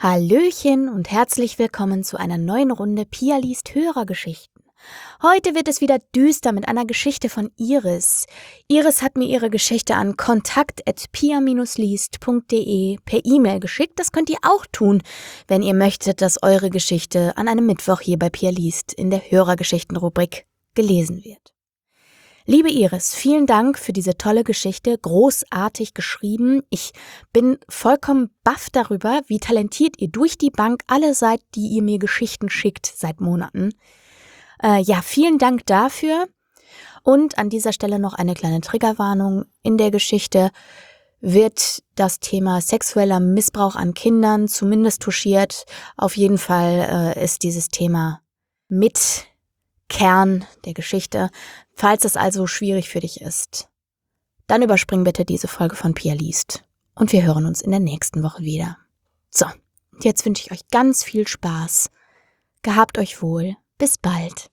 Hallöchen und herzlich willkommen zu einer neuen Runde Pia liest Hörergeschichten. Heute wird es wieder düster mit einer Geschichte von Iris. Iris hat mir ihre Geschichte an kontakt@pia-liest.de per E-Mail geschickt. Das könnt ihr auch tun, wenn ihr möchtet, dass eure Geschichte an einem Mittwoch hier bei Pia liest in der Hörergeschichten-Rubrik gelesen wird. Liebe Iris, vielen Dank für diese tolle Geschichte, großartig geschrieben. Ich bin vollkommen baff darüber, wie talentiert ihr durch die Bank alle seid, die ihr mir Geschichten schickt seit Monaten. Vielen Dank dafür. Und an dieser Stelle noch eine kleine Triggerwarnung. In der Geschichte wird das Thema sexueller Missbrauch an Kindern zumindest touchiert. Auf jeden Fall ist dieses Thema mit Kern der Geschichte. Falls es also schwierig für dich ist, dann überspring bitte diese Folge von Pia liest und wir hören uns in der nächsten Woche wieder. So, jetzt wünsche ich euch ganz viel Spaß. Gehabt euch wohl. Bis bald.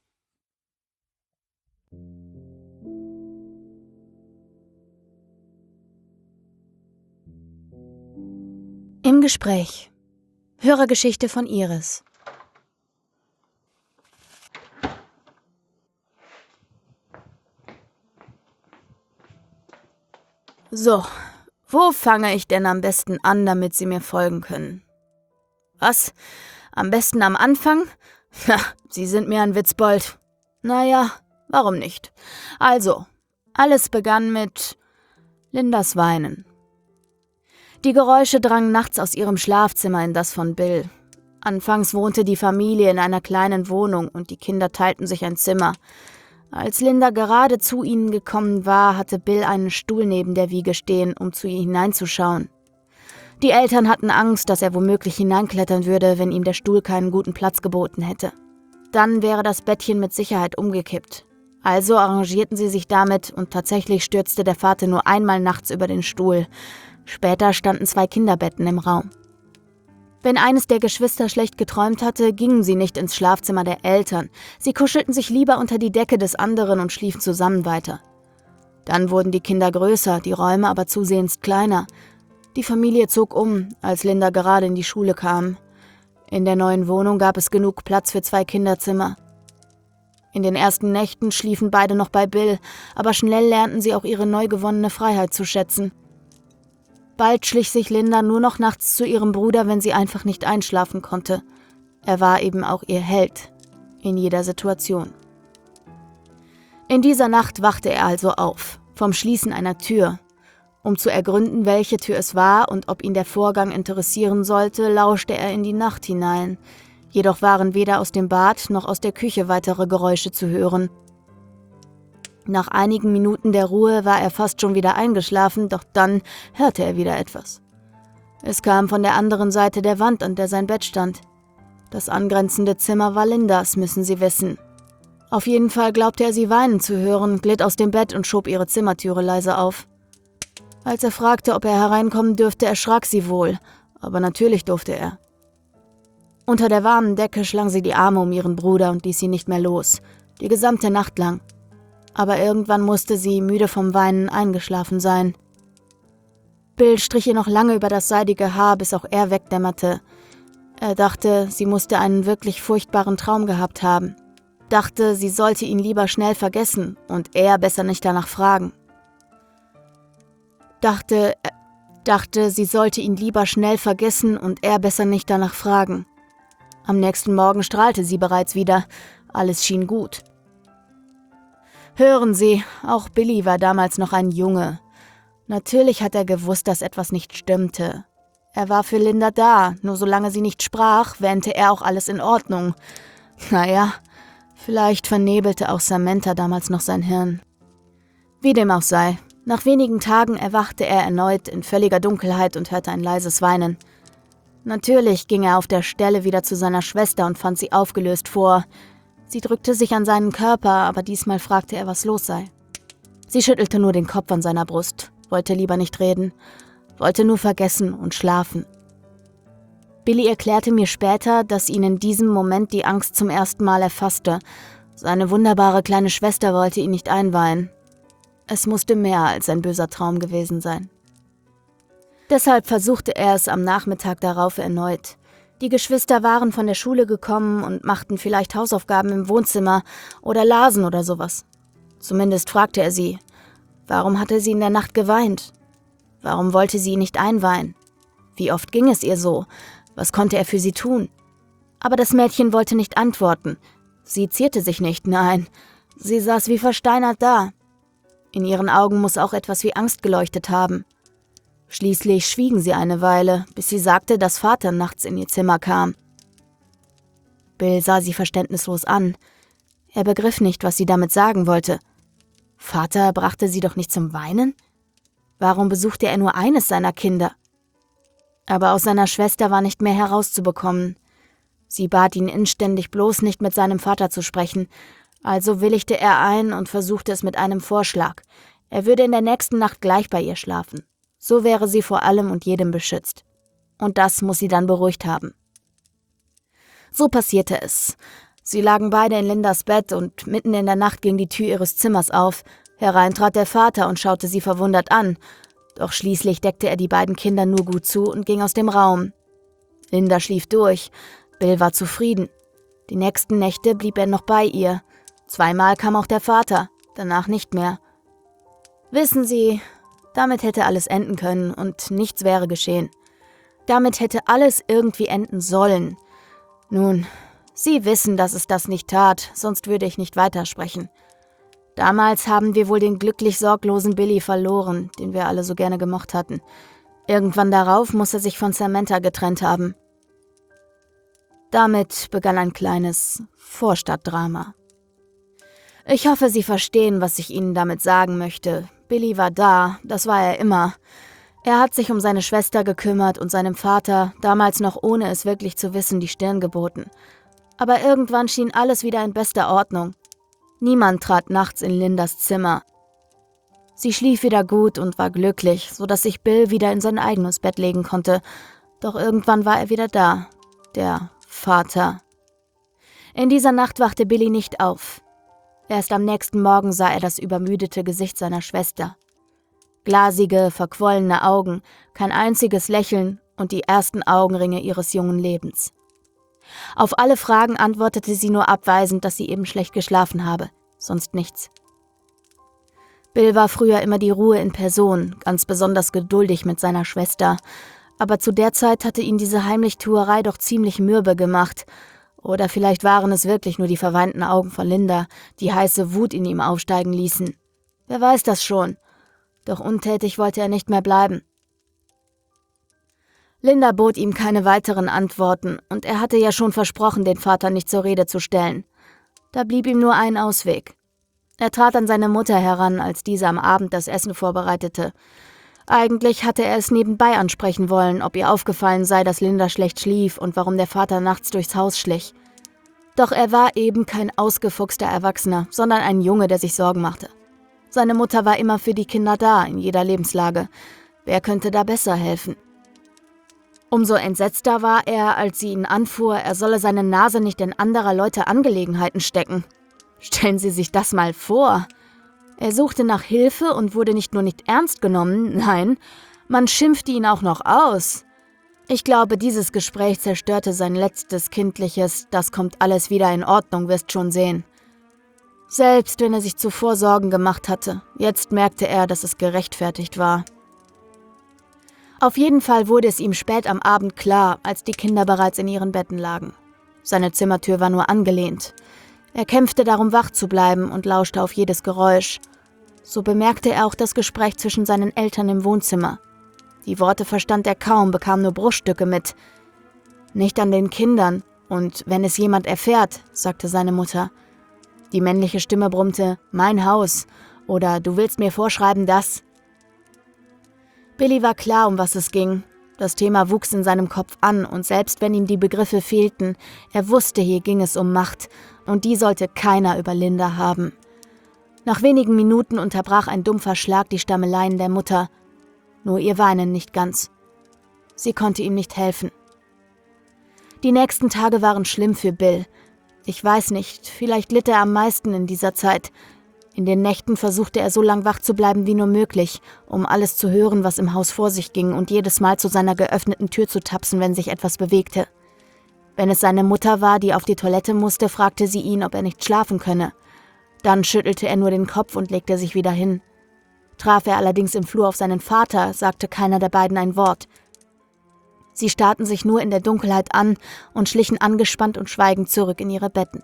Im Gespräch. Hörergeschichte von Iris. So, wo fange ich denn am besten an, damit Sie mir folgen können? Was? Am besten am Anfang? Sie sind mir ein Witzbold. Naja, warum nicht? Also, alles begann mit Lindas Weinen. Die Geräusche drangen nachts aus ihrem Schlafzimmer in das von Bill. Anfangs wohnte die Familie in einer kleinen Wohnung und die Kinder teilten sich ein Zimmer. Als Linda gerade zu ihnen gekommen war, hatte Bill einen Stuhl neben der Wiege stehen, um zu ihr hineinzuschauen. Die Eltern hatten Angst, dass er womöglich hineinklettern würde, wenn ihm der Stuhl keinen guten Platz geboten hätte. Dann wäre das Bettchen mit Sicherheit umgekippt. Also arrangierten sie sich damit und tatsächlich stürzte der Vater nur einmal nachts über den Stuhl. Später standen 2 Kinderbetten im Raum. Wenn eines der Geschwister schlecht geträumt hatte, gingen sie nicht ins Schlafzimmer der Eltern. Sie kuschelten sich lieber unter die Decke des anderen und schliefen zusammen weiter. Dann wurden die Kinder größer, die Räume aber zusehends kleiner. Die Familie zog um, als Linda gerade in die Schule kam. In der neuen Wohnung gab es genug Platz für 2 Kinderzimmer. In den ersten Nächten schliefen beide noch bei Bill, aber schnell lernten sie auch ihre neu gewonnene Freiheit zu schätzen. Bald schlich sich Linda nur noch nachts zu ihrem Bruder, wenn sie einfach nicht einschlafen konnte. Er war eben auch ihr Held, in jeder Situation. In dieser Nacht wachte er also auf, vom Schließen einer Tür. Um zu ergründen, welche Tür es war und ob ihn der Vorgang interessieren sollte, lauschte er in die Nacht hinein. Jedoch waren weder aus dem Bad noch aus der Küche weitere Geräusche zu hören. Nach einigen Minuten der Ruhe war er fast schon wieder eingeschlafen, doch dann hörte er wieder etwas. Es kam von der anderen Seite der Wand, an der sein Bett stand. Das angrenzende Zimmer war Lindas, müssen Sie wissen. Auf jeden Fall glaubte er, sie weinen zu hören, glitt aus dem Bett und schob ihre Zimmertüre leise auf. Als er fragte, ob er hereinkommen dürfte, erschrak sie wohl, aber natürlich durfte er. Unter der warmen Decke schlang sie die Arme um ihren Bruder und ließ ihn nicht mehr los, die gesamte Nacht lang. Aber irgendwann musste sie, müde vom Weinen, eingeschlafen sein. Bill strich ihr noch lange über das seidige Haar, bis auch er wegdämmerte. Er dachte, sie musste einen wirklich furchtbaren Traum gehabt haben. Dachte, sie sollte ihn lieber schnell vergessen und er besser nicht danach fragen. Dachte, sie sollte ihn lieber schnell vergessen und er besser nicht danach fragen. Am nächsten Morgen strahlte sie bereits wieder. Alles schien gut. Hören Sie, auch Billy war damals noch ein Junge. Natürlich hat er gewusst, dass etwas nicht stimmte. Er war für Linda da, nur solange sie nicht sprach, wähnte er auch alles in Ordnung. Naja, vielleicht vernebelte auch Samantha damals noch sein Hirn. Wie dem auch sei, nach wenigen Tagen erwachte er erneut in völliger Dunkelheit und hörte ein leises Weinen. Natürlich ging er auf der Stelle wieder zu seiner Schwester und fand sie aufgelöst vor. Sie drückte sich an seinen Körper, aber diesmal fragte er, was los sei. Sie schüttelte nur den Kopf an seiner Brust, wollte lieber nicht reden, wollte nur vergessen und schlafen. Billy erklärte mir später, dass ihn in diesem Moment die Angst zum ersten Mal erfasste. Seine wunderbare kleine Schwester wollte ihn nicht einweihen. Es musste mehr als ein böser Traum gewesen sein. Deshalb versuchte er es am Nachmittag darauf erneut. Die Geschwister waren von der Schule gekommen und machten vielleicht Hausaufgaben im Wohnzimmer oder lasen oder sowas. Zumindest fragte er sie, warum hatte sie in der Nacht geweint? Warum wollte sie ihn nicht einweihen? Wie oft ging es ihr so? Was konnte er für sie tun? Aber das Mädchen wollte nicht antworten. Sie zierte sich nicht, nein. Sie saß wie versteinert da. In ihren Augen muss auch etwas wie Angst geleuchtet haben. Schließlich schwiegen sie eine Weile, bis sie sagte, dass Vater nachts in ihr Zimmer kam. Bill sah sie verständnislos an. Er begriff nicht, was sie damit sagen wollte. Vater brachte sie doch nicht zum Weinen? Warum besuchte er nur eines seiner Kinder? Aber aus seiner Schwester war nicht mehr herauszubekommen. Sie bat ihn inständig, bloß nicht mit seinem Vater zu sprechen. Also willigte er ein und versuchte es mit einem Vorschlag. Er würde in der nächsten Nacht gleich bei ihr schlafen. So wäre sie vor allem und jedem beschützt. Und das muss sie dann beruhigt haben. So passierte es. Sie lagen beide in Lindas Bett und mitten in der Nacht ging die Tür ihres Zimmers auf. Herein trat der Vater und schaute sie verwundert an. Doch schließlich deckte er die beiden Kinder nur gut zu und ging aus dem Raum. Linda schlief durch. Bill war zufrieden. Die nächsten Nächte blieb er noch bei ihr. 2-mal kam auch der Vater, danach nicht mehr. Wissen Sie, damit hätte alles enden können und nichts wäre geschehen. Damit hätte alles irgendwie enden sollen. Nun, Sie wissen, dass es das nicht tat, sonst würde ich nicht weitersprechen. Damals haben wir wohl den glücklich sorglosen Billy verloren, den wir alle so gerne gemocht hatten. Irgendwann darauf muss er sich von Samantha getrennt haben. Damit begann ein kleines Vorstadtdrama. Ich hoffe, Sie verstehen, was ich Ihnen damit sagen möchte. Billy war da, das war er immer. Er hat sich um seine Schwester gekümmert und seinem Vater, damals noch ohne es wirklich zu wissen, die Stirn geboten. Aber irgendwann schien alles wieder in bester Ordnung. Niemand trat nachts in Lindas Zimmer. Sie schlief wieder gut und war glücklich, sodass sich Bill wieder in sein eigenes Bett legen konnte. Doch irgendwann war er wieder da, der Vater. In dieser Nacht wachte Billy nicht auf. Erst am nächsten Morgen sah er das übermüdete Gesicht seiner Schwester. Glasige, verquollene Augen, kein einziges Lächeln und die ersten Augenringe ihres jungen Lebens. Auf alle Fragen antwortete sie nur abweisend, dass sie eben schlecht geschlafen habe, sonst nichts. Bill war früher immer die Ruhe in Person, ganz besonders geduldig mit seiner Schwester, aber zu der Zeit hatte ihn diese Heimlichtuerei doch ziemlich mürbe gemacht. Oder vielleicht waren es wirklich nur die verweinten Augen von Linda, die heiße Wut in ihm aufsteigen ließen. Wer weiß das schon. Doch untätig wollte er nicht mehr bleiben. Linda bot ihm keine weiteren Antworten und er hatte ja schon versprochen, den Vater nicht zur Rede zu stellen. Da blieb ihm nur ein Ausweg. Er trat an seine Mutter heran, als diese am Abend das Essen vorbereitete. Eigentlich hatte er es nebenbei ansprechen wollen, ob ihr aufgefallen sei, dass Linda schlecht schlief und warum der Vater nachts durchs Haus schlich. Doch er war eben kein ausgefuchster Erwachsener, sondern ein Junge, der sich Sorgen machte. Seine Mutter war immer für die Kinder da, in jeder Lebenslage. Wer könnte da besser helfen? Umso entsetzter war er, als sie ihn anfuhr, er solle seine Nase nicht in anderer Leute Angelegenheiten stecken. Stellen Sie sich das mal vor. Er suchte nach Hilfe und wurde nicht nur nicht ernst genommen, nein, man schimpfte ihn auch noch aus. Ich glaube, dieses Gespräch zerstörte sein letztes kindliches, das kommt alles wieder in Ordnung, wirst schon sehen. Selbst wenn er sich zuvor Sorgen gemacht hatte, jetzt merkte er, dass es gerechtfertigt war. Auf jeden Fall wurde es ihm spät am Abend klar, als die Kinder bereits in ihren Betten lagen. Seine Zimmertür war nur angelehnt. Er kämpfte darum, wach zu bleiben und lauschte auf jedes Geräusch. So bemerkte er auch das Gespräch zwischen seinen Eltern im Wohnzimmer. Die Worte verstand er kaum, bekam nur Bruchstücke mit. »Nicht an den Kindern, und wenn es jemand erfährt«, sagte seine Mutter. Die männliche Stimme brummte, »Mein Haus« oder »Du willst mir vorschreiben, dass«. Billy war klar, um was es ging. Das Thema wuchs in seinem Kopf an und selbst wenn ihm die Begriffe fehlten, er wusste, hier ging es um Macht und die sollte keiner über Linda haben. Nach wenigen Minuten unterbrach ein dumpfer Schlag die Stammeleien der Mutter. Nur ihr Weinen nicht ganz. Sie konnte ihm nicht helfen. Die nächsten Tage waren schlimm für Bill. Ich weiß nicht, vielleicht litt er am meisten in dieser Zeit. In den Nächten versuchte er so lang wach zu bleiben wie nur möglich, um alles zu hören, was im Haus vor sich ging und jedes Mal zu seiner geöffneten Tür zu tapsen, wenn sich etwas bewegte. Wenn es seine Mutter war, die auf die Toilette musste, fragte sie ihn, ob er nicht schlafen könne. Dann schüttelte er nur den Kopf und legte sich wieder hin. Traf er allerdings im Flur auf seinen Vater, sagte keiner der beiden ein Wort. Sie starrten sich nur in der Dunkelheit an und schlichen angespannt und schweigend zurück in ihre Betten.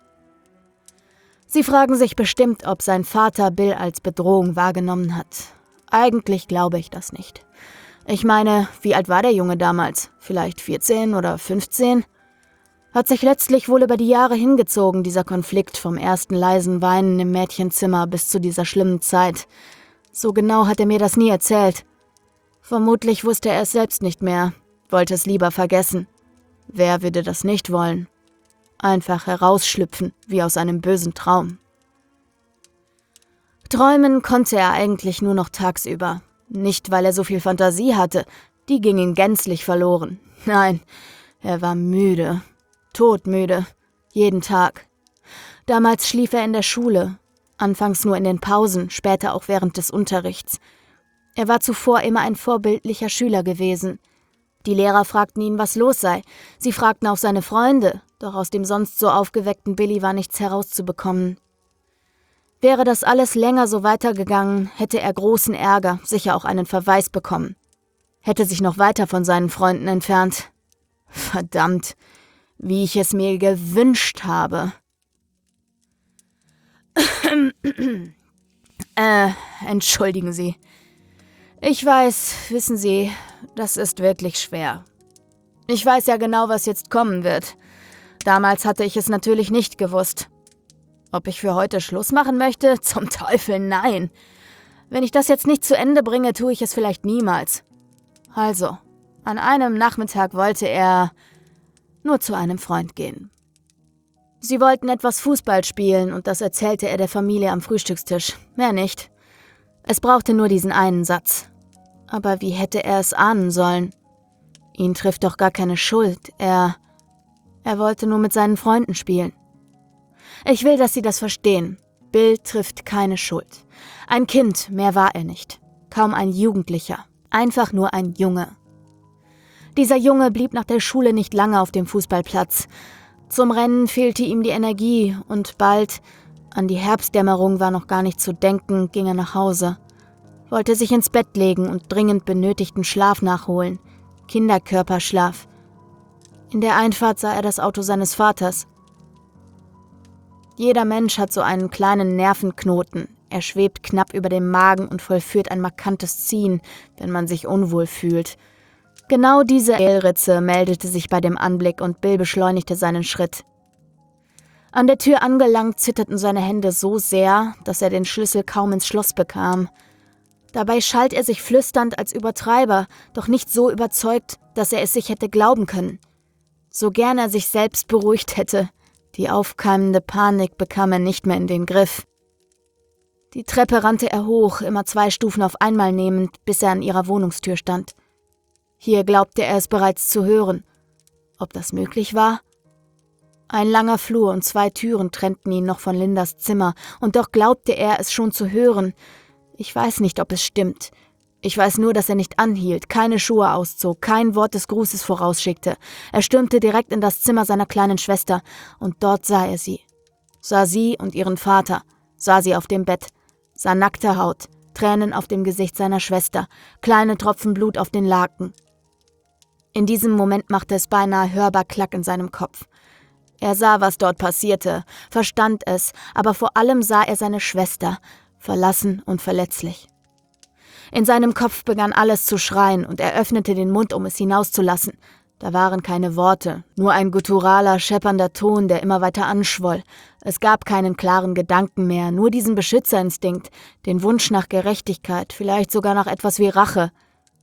Sie fragen sich bestimmt, ob sein Vater Bill als Bedrohung wahrgenommen hat. Eigentlich glaube ich das nicht. Ich meine, wie alt war der Junge damals? Vielleicht 14 oder 15? Hat sich letztlich wohl über die Jahre hingezogen, dieser Konflikt vom ersten leisen Weinen im Mädchenzimmer bis zu dieser schlimmen Zeit. So genau hat er mir das nie erzählt. Vermutlich wusste er es selbst nicht mehr, wollte es lieber vergessen. Wer würde das nicht wollen? Einfach herausschlüpfen, wie aus einem bösen Traum. Träumen konnte er eigentlich nur noch tagsüber. Nicht, weil er so viel Fantasie hatte, die ging ihm gänzlich verloren. Nein, er war müde, todmüde, jeden Tag. Damals schlief er in der Schule, anfangs nur in den Pausen, später auch während des Unterrichts. Er war zuvor immer ein vorbildlicher Schüler gewesen. Die Lehrer fragten ihn, was los sei. Sie fragten auch seine Freunde, doch aus dem sonst so aufgeweckten Billy war nichts herauszubekommen. Wäre das alles länger so weitergegangen, hätte er großen Ärger, sicher auch einen Verweis bekommen. Hätte sich noch weiter von seinen Freunden entfernt. Verdammt, wie ich es mir gewünscht habe. Entschuldigen Sie. Ich weiß, wissen Sie, das ist wirklich schwer. Ich weiß ja genau, was jetzt kommen wird. Damals hatte ich es natürlich nicht gewusst. Ob ich für heute Schluss machen möchte? Zum Teufel, nein. Wenn ich das jetzt nicht zu Ende bringe, tue ich es vielleicht niemals. Also, an einem Nachmittag wollte er nur zu einem Freund gehen. Sie wollten etwas Fußball spielen und das erzählte er der Familie am Frühstückstisch. Mehr nicht. Es brauchte nur diesen einen Satz. Aber wie hätte er es ahnen sollen? Ihn trifft doch gar keine Schuld. Er wollte nur mit seinen Freunden spielen. Ich will, dass Sie das verstehen. Bill trifft keine Schuld. Ein Kind, mehr war er nicht. Kaum ein Jugendlicher. Einfach nur ein Junge. Dieser Junge blieb nach der Schule nicht lange auf dem Fußballplatz. Zum Rennen fehlte ihm die Energie und bald, an die Herbstdämmerung war noch gar nicht zu denken, ging er nach Hause. Wollte sich ins Bett legen und dringend benötigten Schlaf nachholen. Kinderkörperschlaf. In der Einfahrt sah er das Auto seines Vaters. Jeder Mensch hat so einen kleinen Nervenknoten. Er schwebt knapp über dem Magen und vollführt ein markantes Ziehen, wenn man sich unwohl fühlt. Genau diese Kehlritze meldete sich bei dem Anblick und Bill beschleunigte seinen Schritt. An der Tür angelangt zitterten seine Hände so sehr, dass er den Schlüssel kaum ins Schloss bekam. Dabei schalt er sich flüsternd als Übertreiber, doch nicht so überzeugt, dass er es sich hätte glauben können. So gern er sich selbst beruhigt hätte. Die aufkeimende Panik bekam er nicht mehr in den Griff. Die Treppe rannte er hoch, immer 2 Stufen auf einmal nehmend, bis er an ihrer Wohnungstür stand. Hier glaubte er es bereits zu hören. Ob das möglich war? Ein langer Flur und 2 Türen trennten ihn noch von Lindas Zimmer, und doch glaubte er es schon zu hören. Ich weiß nicht, ob es stimmt. Ich weiß nur, dass er nicht anhielt, keine Schuhe auszog, kein Wort des Grußes vorausschickte. Er stürmte direkt in das Zimmer seiner kleinen Schwester, und dort sah er sie. Sah sie und ihren Vater, sah sie auf dem Bett, sah nackte Haut, Tränen auf dem Gesicht seiner Schwester, kleine Tropfen Blut auf den Laken. In diesem Moment machte es beinahe hörbar Klack in seinem Kopf. Er sah, was dort passierte, verstand es, aber vor allem sah er seine Schwester, verlassen und verletzlich. In seinem Kopf begann alles zu schreien und er öffnete den Mund, um es hinauszulassen. Da waren keine Worte, nur ein gutturaler, scheppernder Ton, der immer weiter anschwoll. Es gab keinen klaren Gedanken mehr, nur diesen Beschützerinstinkt, den Wunsch nach Gerechtigkeit, vielleicht sogar nach etwas wie Rache.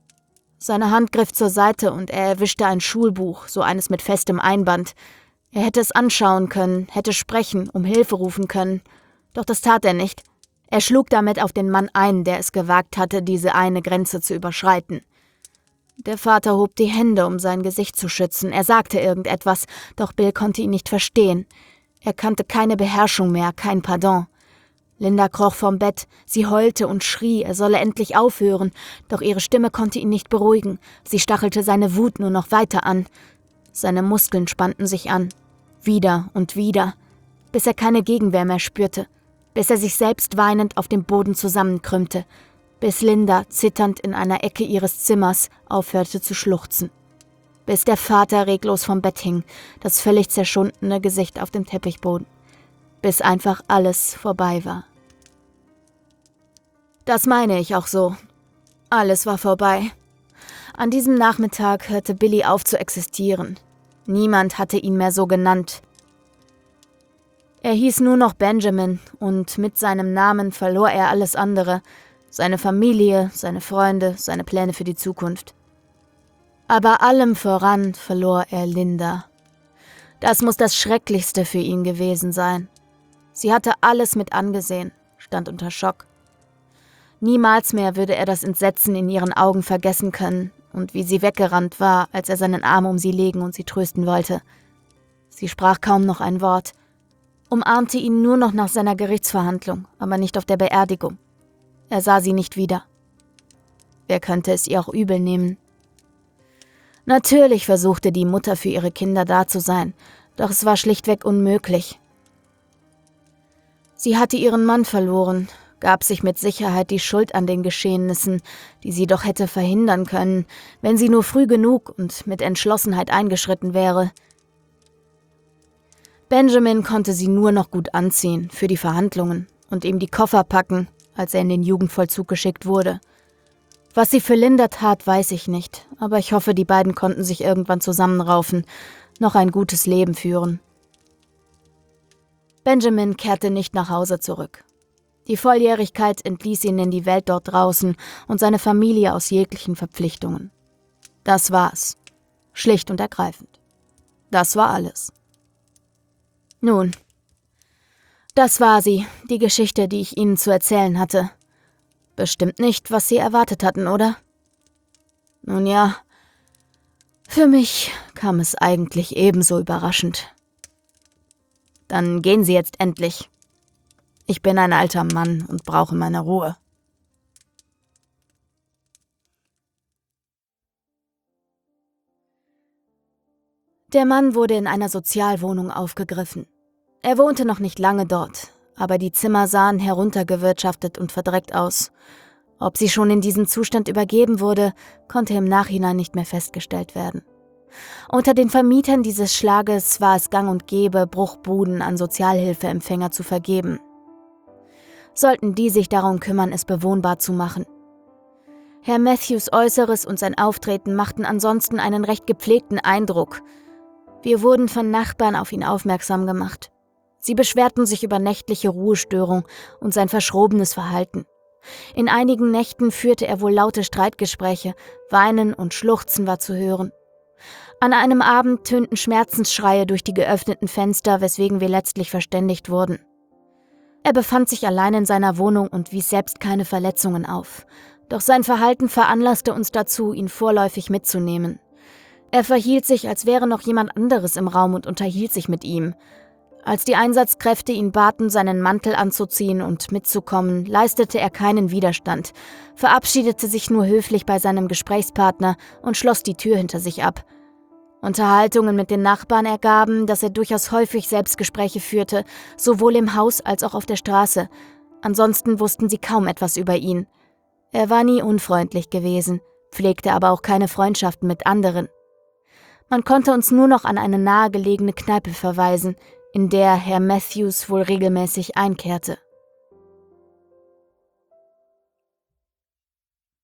Seine Hand griff zur Seite und er erwischte ein Schulbuch, so eines mit festem Einband. Er hätte es anschauen können, hätte sprechen, um Hilfe rufen können. Doch das tat er nicht. Er schlug damit auf den Mann ein, der es gewagt hatte, diese eine Grenze zu überschreiten. Der Vater hob die Hände, um sein Gesicht zu schützen. Er sagte irgendetwas, doch Bill konnte ihn nicht verstehen. Er kannte keine Beherrschung mehr, kein Pardon. Linda kroch vom Bett, sie heulte und schrie, er solle endlich aufhören, doch ihre Stimme konnte ihn nicht beruhigen. Sie stachelte seine Wut nur noch weiter an. Seine Muskeln spannten sich an. Wieder und wieder, bis er keine Gegenwehr mehr spürte, bis er sich selbst weinend auf dem Boden zusammenkrümmte, bis Linda zitternd in einer Ecke ihres Zimmers aufhörte zu schluchzen, bis der Vater reglos vom Bett hing, das völlig zerschundene Gesicht auf dem Teppichboden, bis einfach alles vorbei war. Das meine ich auch so. Alles war vorbei. An diesem Nachmittag hörte Billy auf zu existieren. Niemand hatte ihn mehr so genannt. Er hieß nur noch Benjamin und mit seinem Namen verlor er alles andere, seine Familie, seine Freunde, seine Pläne für die Zukunft. Aber allem voran verlor er Linda. Das muss das Schrecklichste für ihn gewesen sein. Sie hatte alles mit angesehen, stand unter Schock. Niemals mehr würde er das Entsetzen in ihren Augen vergessen können und wie sie weggerannt war, als er seinen Arm um sie legen und sie trösten wollte. Sie sprach kaum noch ein Wort, umarmte ihn nur noch nach seiner Gerichtsverhandlung, aber nicht auf der Beerdigung. Er sah sie nicht wieder. Wer könnte es ihr auch übel nehmen? Natürlich versuchte die Mutter für ihre Kinder da zu sein, doch es war schlichtweg unmöglich. Sie hatte ihren Mann verloren, gab sich mit Sicherheit die Schuld an den Geschehnissen, die sie doch hätte verhindern können, wenn sie nur früh genug und mit Entschlossenheit eingeschritten wäre. Benjamin konnte sie nur noch gut anziehen für die Verhandlungen und ihm die Koffer packen, als er in den Jugendvollzug geschickt wurde. Was sie für Linda tat, weiß ich nicht, aber ich hoffe, die beiden konnten sich irgendwann zusammenraufen, noch ein gutes Leben führen. Benjamin kehrte nicht nach Hause zurück. Die Volljährigkeit entließ ihn in die Welt dort draußen und seine Familie aus jeglichen Verpflichtungen. Das war's. Schlicht und ergreifend. Das war alles. Nun, das war sie, die Geschichte, die ich Ihnen zu erzählen hatte. Bestimmt nicht, was Sie erwartet hatten, oder? Nun ja, für mich kam es eigentlich ebenso überraschend. Dann gehen Sie jetzt endlich. Ich bin ein alter Mann und brauche meine Ruhe. Der Mann wurde in einer Sozialwohnung aufgegriffen. Er wohnte noch nicht lange dort, aber die Zimmer sahen heruntergewirtschaftet und verdreckt aus. Ob sie schon in diesem Zustand übergeben wurde, konnte im Nachhinein nicht mehr festgestellt werden. Unter den Vermietern dieses Schlages war es gang und gäbe, Bruchbuden an Sozialhilfeempfänger zu vergeben. Sollten die sich darum kümmern, es bewohnbar zu machen. Herr Matthews Äußeres und sein Auftreten machten ansonsten einen recht gepflegten Eindruck. Wir wurden von Nachbarn auf ihn aufmerksam gemacht. Sie beschwerten sich über nächtliche Ruhestörung und sein verschrobenes Verhalten. In einigen Nächten führte er wohl laute Streitgespräche, Weinen und Schluchzen war zu hören. An einem Abend tönten Schmerzensschreie durch die geöffneten Fenster, weswegen wir letztlich verständigt wurden. Er befand sich allein in seiner Wohnung und wies selbst keine Verletzungen auf. Doch sein Verhalten veranlasste uns dazu, ihn vorläufig mitzunehmen. Er verhielt sich, als wäre noch jemand anderes im Raum und unterhielt sich mit ihm. Als die Einsatzkräfte ihn baten, seinen Mantel anzuziehen und mitzukommen, leistete er keinen Widerstand, verabschiedete sich nur höflich bei seinem Gesprächspartner und schloss die Tür hinter sich ab. Unterhaltungen mit den Nachbarn ergaben, dass er durchaus häufig Selbstgespräche führte, sowohl im Haus als auch auf der Straße. Ansonsten wussten sie kaum etwas über ihn. Er war nie unfreundlich gewesen, pflegte aber auch keine Freundschaften mit anderen. Man konnte uns nur noch an eine nahegelegene Kneipe verweisen, in der Herr Matthews wohl regelmäßig einkehrte.